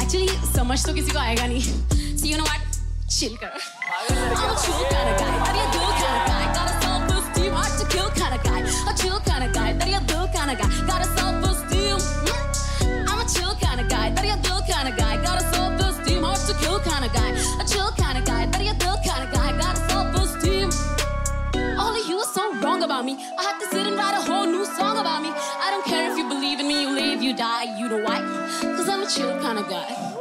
Actually, समझ तो किसी को आएगा नहीं. So you know what? Chill कर. I'm a chill kind of guy. That you do kind of guy. Got a self-esteem, hard to kill kind of guy. A chill kind of guy. That you do kind of guy. Got a self-esteem. I'm a chill kind of guy. That you do kind of guy. Got a self-esteem, hard to kill kind of guy. A chill kind of guy. That you do kind of guy. Got a self-esteem. All of you are so wrong about me. I had to sit and write a whole new song about me. I don't care if you believe in me, you live, you die. You know why? 'Cause I'm a chill kind of guy.